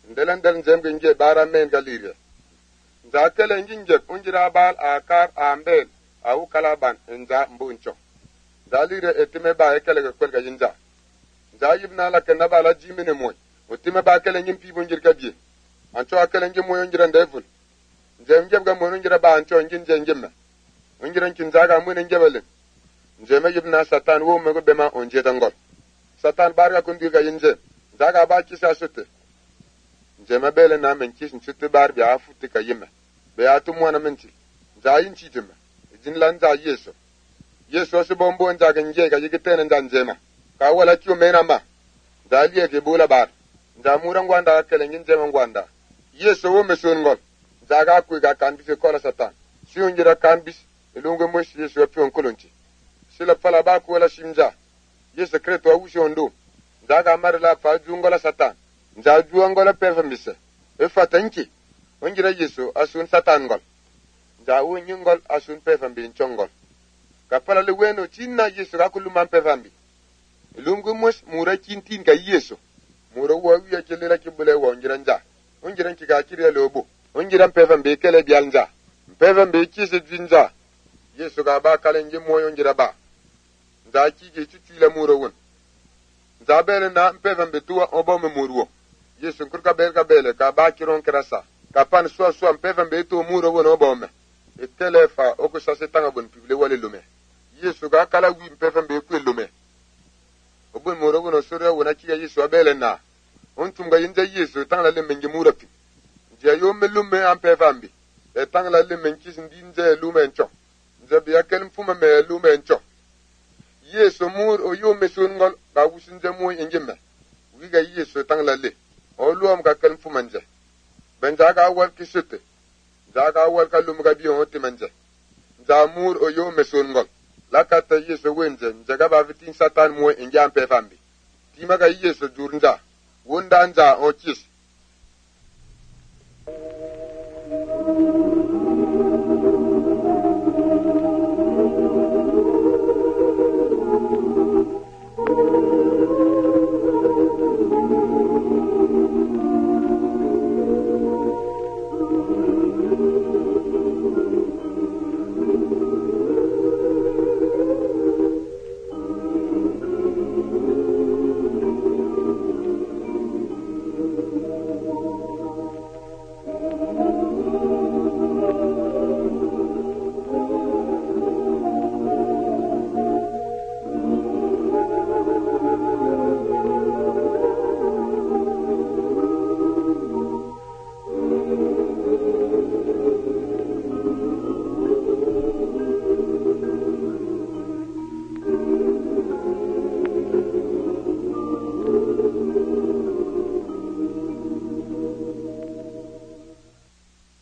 ndelen del njem nge bara men galire nza kele nginje unjira bal akar ambel au kalaban nza mbuncho dalire etime ba ekele ko kwelga yinja nza yibna la kana bala jimene moy otime ba kele ngim pibo njir kabie ancho akele ngim moyo njira ndevul njem ga moyo njira ba ancho nginje ngemme unjira nkinzaga mune njebele njeme yibna satan wo mego bema onje dangol satan barga kundirga yinje zaga ba kisa sute njeme bele na men kis sute bar bi afuti kayime be atu mwana menti zayin chitime jin lan za yeso se bombo njaga nje ga yigitene ndanjema ka wala kiyo mena ma daliye ke bola bar ndamura ngwanda kele njema ngwanda yeso wo meson ngol zaga ku ga kan bi ko la satan si unjira kan bis elungo mo si yeso pion kolonti sila fala ba ku wala shimja yeso kreto wa wushi ondo zaga marla fa jungola satan nja juangola perfamise e fatanki unjira yeso asun satan ngol nja wo nyingol asun perfambi nchongol kapala le weno chinna yeso ga kuluma perfambi elungo mo mura kintin ga yeso mura wo wiya kelela kibule wo unjira nja unjira ki ga kire lobo unjira perfambi kele bial nja perfambi kise jinja yeso ga ba kale nje moyo unjira ba nza kige tutula mura won nza bele na perfambi tuwa obo me murwo yesu kurka bele ka ba kiron krasa ka pan so perfambi to mura won obo me etelefa oko sase tanga bon publie wale lume yesu ga kala wi perfambi ku lume obon mura won sore wona kiga yesu abele na ontum ga yinja yesu tanga le mengi mura pi je yo me lume am perfambi e tanga le mengi ndinje lume ncho nje biya kel mfuma me lume ncho yesu mur o yo me sungol ga wusinje mo engime wi ga yesu tanga le o luam ga kel mfuma nje benja ga wal kisute zaga wal kalum ga biyo hote manje zamur o yo mesongol lakata yeso wenje njaga ba vitin satan mo enja ampe fambi timaga yeso jurnja wonda nja o kis